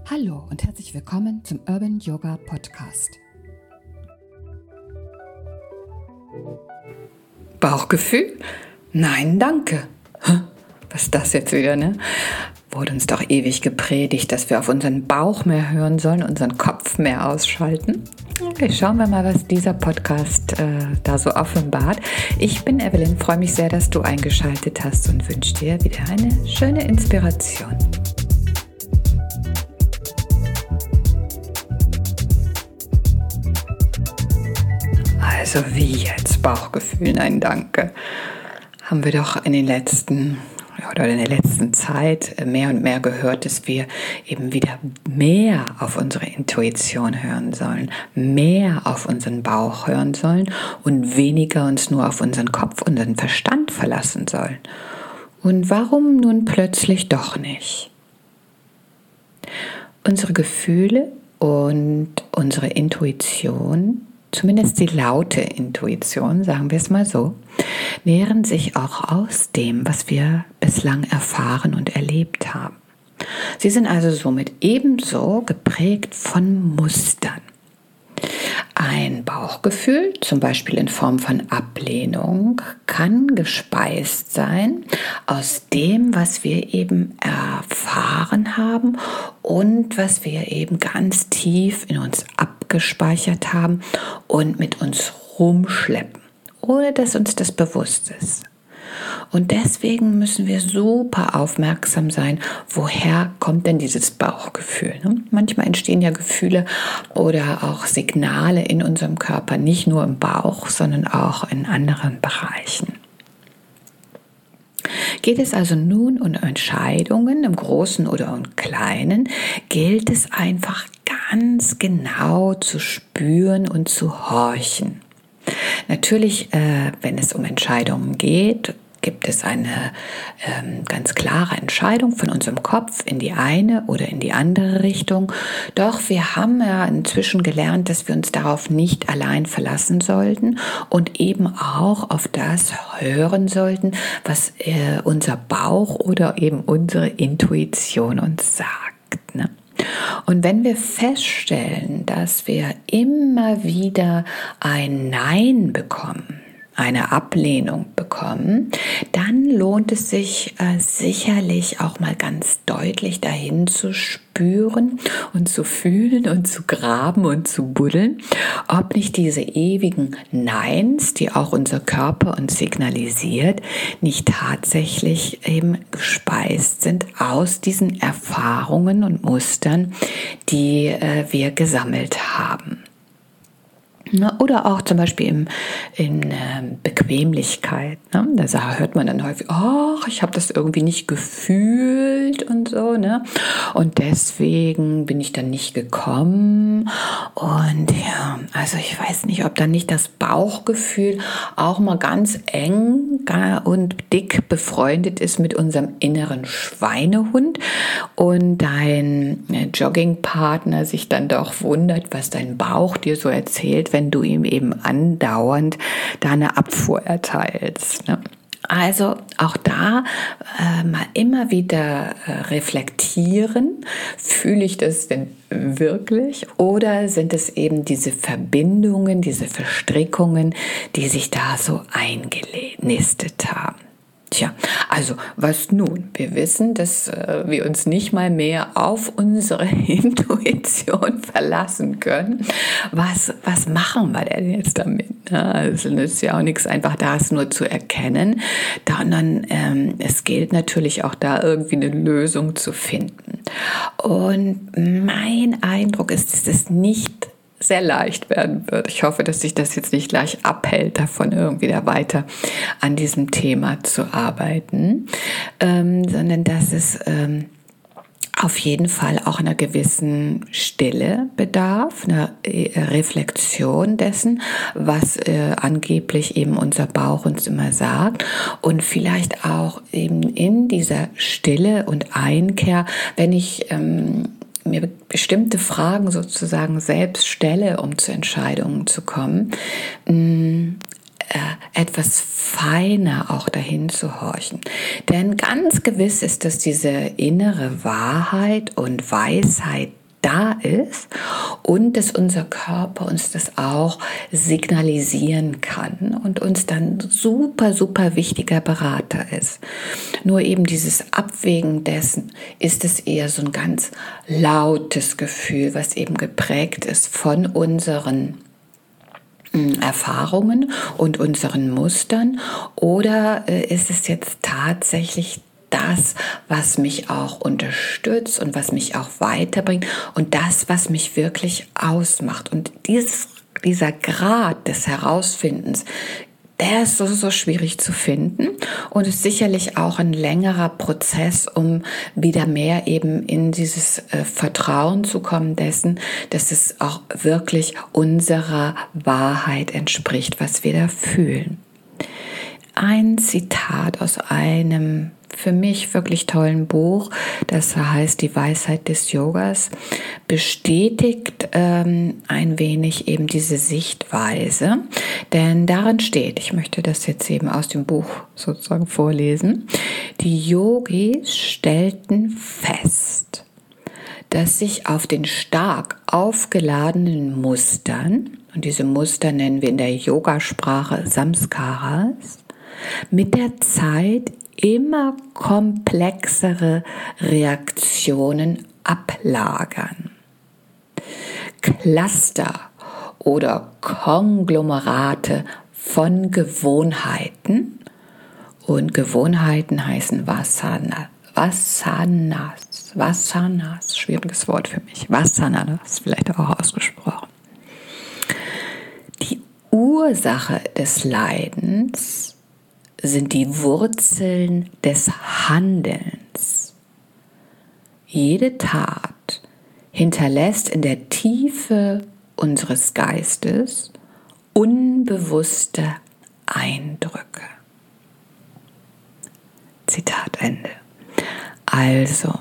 Hallo und herzlich willkommen zum Urban Yoga Podcast. Bauchgefühl? Nein, danke. Was ist das jetzt wieder, ne? Wurde uns doch ewig gepredigt, dass wir auf unseren Bauch mehr hören sollen, unseren Kopf mehr ausschalten. Okay, schauen wir mal, was dieser Podcast da so offenbart. Ich bin Evelyn, freue mich sehr, dass du eingeschaltet hast und wünsche dir wieder eine schöne Inspiration. Also wie jetzt Bauchgefühl? Nein, danke. Haben wir doch in der letzten Zeit mehr und mehr gehört, dass wir eben wieder mehr auf unsere Intuition hören sollen, mehr auf unseren Bauch hören sollen und weniger uns nur auf unseren Kopf, unseren Verstand verlassen sollen. Und warum nun plötzlich doch nicht? Unsere Gefühle und unsere Intuition, zumindest die laute Intuition, sagen wir es mal so, nähren sich auch aus dem, was wir bislang erfahren und erlebt haben. Sie sind also somit ebenso geprägt von Mustern. Ein Bauchgefühl, zum Beispiel in Form von Ablehnung, kann gespeist sein aus dem, was wir eben erfahren haben und was wir eben ganz tief in uns abgespeichert haben und mit uns rumschleppen, ohne dass uns das bewusst ist. Und deswegen müssen wir super aufmerksam sein, woher kommt denn dieses Bauchgefühl? Manchmal entstehen ja Gefühle oder auch Signale in unserem Körper, nicht nur im Bauch, sondern auch in anderen Bereichen. Geht es also nun um Entscheidungen im Großen oder im Kleinen, gilt es einfach ganz genau zu spüren und zu horchen. Natürlich, wenn es um Entscheidungen geht, gibt es eine ganz klare Entscheidung von unserem Kopf in die eine oder in die andere Richtung. Doch wir haben ja inzwischen gelernt, dass wir uns darauf nicht allein verlassen sollten und eben auch auf das hören sollten, was unser Bauch oder eben unsere Intuition uns sagt, ne? Und wenn wir feststellen, dass wir immer wieder ein Nein bekommen, eine Ablehnung bekommen, dann lohnt es sich sicherlich auch mal ganz deutlich dahin zu spüren und zu fühlen und zu graben und zu buddeln, ob nicht diese ewigen Neins, die auch unser Körper uns signalisiert, nicht tatsächlich eben gespeist sind aus diesen Erfahrungen und Mustern, die wir gesammelt haben. Oder auch zum Beispiel in Bequemlichkeit. Ne? Da hört man dann häufig, ich habe das irgendwie nicht gefühlt und so. Ne? Und deswegen bin ich dann nicht gekommen. Und ja, also ich weiß nicht, ob dann nicht das Bauchgefühl auch mal ganz eng und dick befreundet ist mit unserem inneren Schweinehund und dein Joggingpartner sich dann doch wundert, was dein Bauch dir so erzählt, wenn du ihm eben andauernd deine Abfuhr erteilst. Ne? Also auch da mal immer wieder reflektieren, fühle ich das denn wirklich oder sind es eben diese Verbindungen, diese Verstrickungen, die sich da so eingenistet haben? Tja, also was nun? Wir wissen, dass wir uns nicht mal mehr auf unsere Intuition verlassen können. Was machen wir denn jetzt damit? Es nützt ja auch nichts, einfach das nur zu erkennen, sondern es gilt natürlich auch da irgendwie eine Lösung zu finden. Und mein Eindruck ist, dass es nicht sehr leicht werden wird. Ich hoffe, dass sich das jetzt nicht gleich abhält, davon irgendwie da weiter an diesem Thema zu arbeiten, sondern dass es auf jeden Fall auch einer gewissen Stille bedarf, einer Reflexion dessen, was angeblich eben unser Bauch uns immer sagt und vielleicht auch eben in dieser Stille und Einkehr, wenn ich mir bestimmte Fragen sozusagen selbst stelle, um zu Entscheidungen zu kommen, etwas feiner auch dahin zu horchen. Denn ganz gewiss ist, dass diese innere Wahrheit und Weisheit da ist und dass unser Körper uns das auch signalisieren kann und uns dann super, super wichtiger Berater ist. Nur eben dieses Abwägen dessen ist es eher so ein ganz lautes Gefühl, was eben geprägt ist von unseren Erfahrungen und unseren Mustern, oder ist es jetzt tatsächlich das, was mich auch unterstützt und was mich auch weiterbringt und das, was mich wirklich ausmacht. Und dieser Grad des Herausfindens, der ist so schwierig zu finden und ist sicherlich auch ein längerer Prozess, um wieder mehr eben in dieses Vertrauen zu kommen dessen, dass es auch wirklich unserer Wahrheit entspricht, was wir da fühlen. Ein Zitat aus einem für mich wirklich tollen Buch, das heißt Die Weisheit des Yogas, bestätigt ein wenig eben diese Sichtweise, denn darin steht, ich möchte das jetzt eben aus dem Buch sozusagen vorlesen, die Yogis stellten fest, dass sich auf den stark aufgeladenen Mustern, und diese Muster nennen wir in der Yogasprache Samskaras, mit der Zeit immer komplexere Reaktionen ablagern. Cluster oder Konglomerate von Gewohnheiten, und Gewohnheiten heißen Vasanas, schwieriges Wort für mich, Vasanas, vielleicht auch ausgesprochen. Die Ursache des Leidens sind die Wurzeln des Handelns. Jede Tat hinterlässt in der Tiefe unseres Geistes unbewusste Eindrücke. Zitat Ende. Also,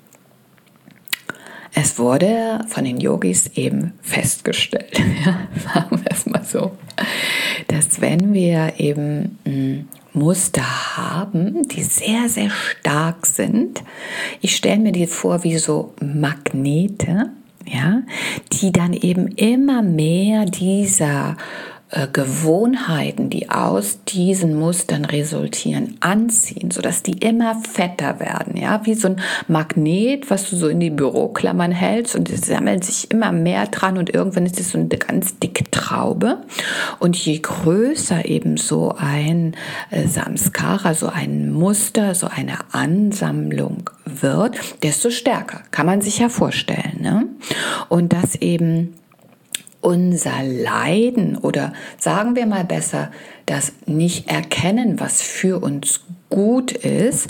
es wurde von den Yogis eben festgestellt, ja, sagen wir es mal so, dass wenn wir eben Muster haben, die sehr, sehr stark sind, ich stelle mir die vor wie so Magnete, ja, die dann eben immer mehr dieser Gewohnheiten, die aus diesen Mustern resultieren, anziehen, sodass die immer fetter werden, ja, wie so ein Magnet, was du so in die Büroklammern hältst, und es sammelt sich immer mehr dran und irgendwann ist es so eine ganz dicke Traube, und je größer eben so ein Samskara, so ein Muster, so eine Ansammlung wird, desto stärker, kann man sich ja vorstellen, ne? Und das eben unser Leiden, oder sagen wir mal besser, das Nicht-Erkennen, was für uns gut ist,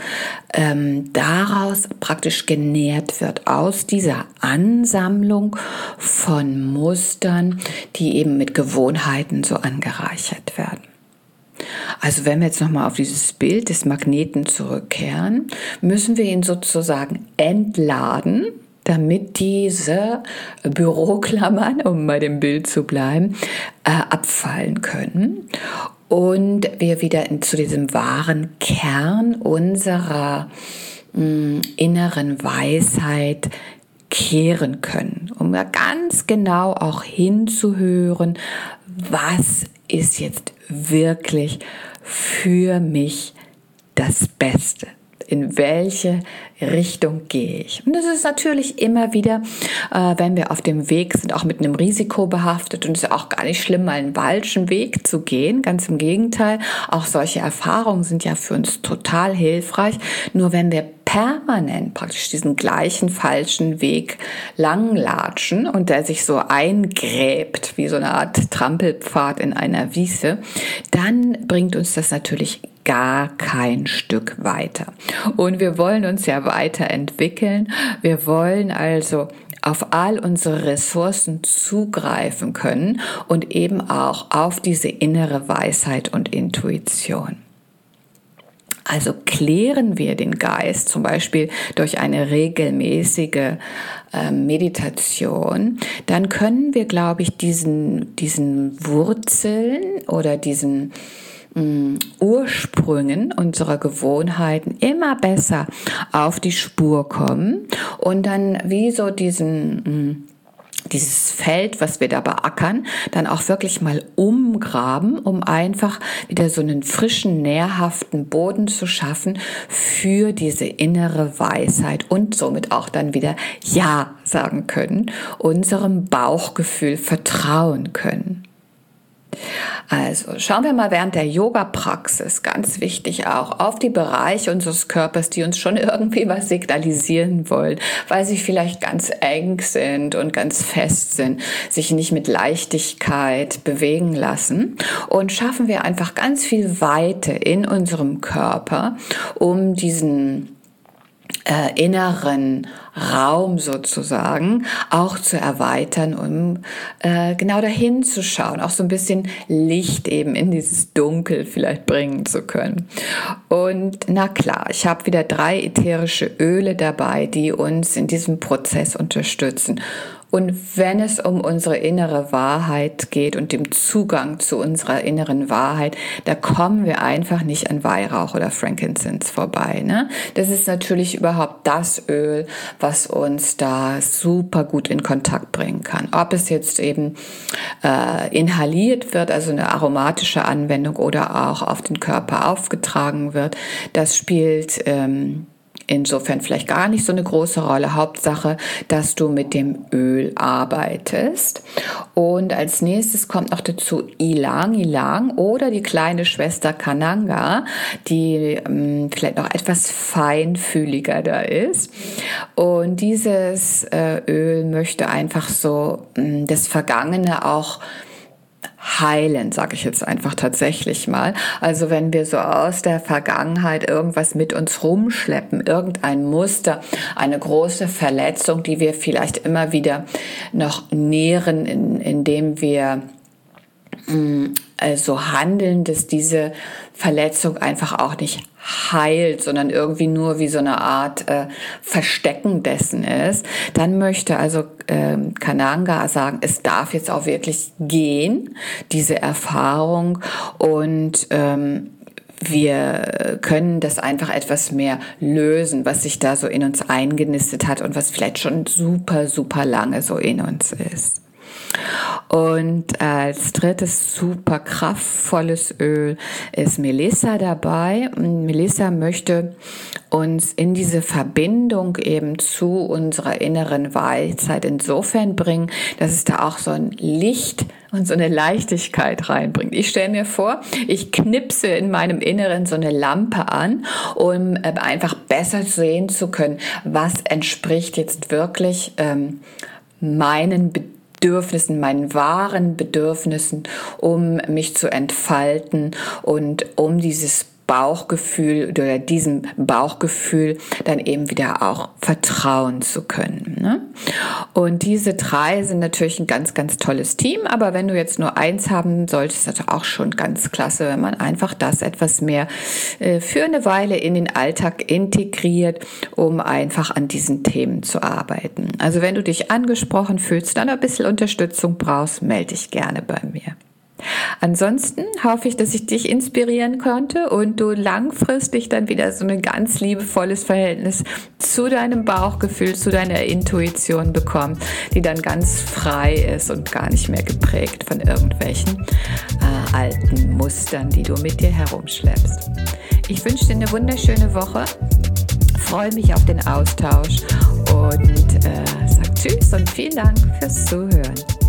daraus praktisch genährt wird, aus dieser Ansammlung von Mustern, die eben mit Gewohnheiten so angereichert werden. Also wenn wir jetzt nochmal auf dieses Bild des Magneten zurückkehren, müssen wir ihn sozusagen entladen, damit diese Büroklammern, um bei dem Bild zu bleiben, abfallen können und wir wieder zu diesem wahren Kern unserer inneren Weisheit kehren können, um da ganz genau auch hinzuhören, was ist jetzt wirklich für mich das Beste. In welche Richtung gehe ich? Und das ist natürlich immer wieder, wenn wir auf dem Weg sind, auch mit einem Risiko behaftet. Und es ist ja auch gar nicht schlimm, mal einen falschen Weg zu gehen. Ganz im Gegenteil, auch solche Erfahrungen sind ja für uns total hilfreich. Nur wenn wir permanent praktisch diesen gleichen falschen Weg langlatschen und der sich so eingräbt, wie so eine Art Trampelpfad in einer Wiese, dann bringt uns das natürlich gar kein Stück weiter. Und wir wollen uns ja weiterentwickeln. Wir wollen also auf all unsere Ressourcen zugreifen können und eben auch auf diese innere Weisheit und Intuition. Also klären wir den Geist zum Beispiel durch eine regelmäßige Meditation, dann können wir, glaube ich, diesen Wurzeln oder diesen Ursprüngen unserer Gewohnheiten immer besser auf die Spur kommen und dann wie so dieses Feld, was wir da beackern, dann auch wirklich mal umgraben, um einfach wieder so einen frischen, nährhaften Boden zu schaffen für diese innere Weisheit und somit auch dann wieder Ja sagen können, unserem Bauchgefühl vertrauen können. Also schauen wir mal während der Yoga-Praxis, ganz wichtig auch, auf die Bereiche unseres Körpers, die uns schon irgendwie was signalisieren wollen, weil sie vielleicht ganz eng sind und ganz fest sind, sich nicht mit Leichtigkeit bewegen lassen, und schaffen wir einfach ganz viel Weite in unserem Körper, um diesen inneren Raum sozusagen auch zu erweitern, um genau dahin zu schauen, auch so ein bisschen Licht eben in dieses Dunkel vielleicht bringen zu können. Und na klar, ich habe wieder 3 ätherische Öle dabei, die uns in diesem Prozess unterstützen. Und wenn es um unsere innere Wahrheit geht und dem Zugang zu unserer inneren Wahrheit, da kommen wir einfach nicht an Weihrauch oder Frankincense vorbei, ne? Das ist natürlich überhaupt das Öl, was uns da super gut in Kontakt bringen kann. Ob es jetzt eben inhaliert wird, also eine aromatische Anwendung, oder auch auf den Körper aufgetragen wird, das spielt insofern vielleicht gar nicht so eine große Rolle. Hauptsache, dass du mit dem Öl arbeitest. Und als nächstes kommt noch dazu Ylang Ylang oder die kleine Schwester Kananga, die vielleicht noch etwas feinfühliger da ist. Und dieses Öl möchte einfach so das Vergangene auch heilen, sage ich jetzt einfach tatsächlich mal. Also wenn wir so aus der Vergangenheit irgendwas mit uns rumschleppen, irgendein Muster, eine große Verletzung, die wir vielleicht immer wieder noch nähren, indem wir so handeln, dass diese Verletzung einfach auch nicht heilt, sondern irgendwie nur wie so eine Art Verstecken dessen ist, dann möchte also Kananga sagen, es darf jetzt auch wirklich gehen, diese Erfahrung, und wir können das einfach etwas mehr lösen, was sich da so in uns eingenistet hat und was vielleicht schon super, super lange so in uns ist. Und als drittes super kraftvolles Öl ist Melissa dabei. Melissa möchte uns in diese Verbindung eben zu unserer inneren Weisheit insofern bringen, dass es da auch so ein Licht und so eine Leichtigkeit reinbringt. Ich stelle mir vor, ich knipse in meinem Inneren so eine Lampe an, um einfach besser sehen zu können, was entspricht jetzt wirklich meinen Bedürfnissen, meinen wahren Bedürfnissen, um mich zu entfalten und um dieses Bauchgefühl oder diesem Bauchgefühl dann eben wieder auch vertrauen zu können, ne? Und diese 3 sind natürlich ein ganz, ganz tolles Team, aber wenn du jetzt nur eins haben solltest, ist das auch schon ganz klasse, wenn man einfach das etwas mehr für eine Weile in den Alltag integriert, um einfach an diesen Themen zu arbeiten. Also wenn du dich angesprochen fühlst, dann ein bisschen Unterstützung brauchst, melde dich gerne bei mir. Ansonsten hoffe ich, dass ich dich inspirieren konnte und du langfristig dann wieder so ein ganz liebevolles Verhältnis zu deinem Bauchgefühl, zu deiner Intuition bekommst, die dann ganz frei ist und gar nicht mehr geprägt von irgendwelchen alten Mustern, die du mit dir herumschleppst. Ich wünsche dir eine wunderschöne Woche, freue mich auf den Austausch und sag Tschüss und vielen Dank fürs Zuhören.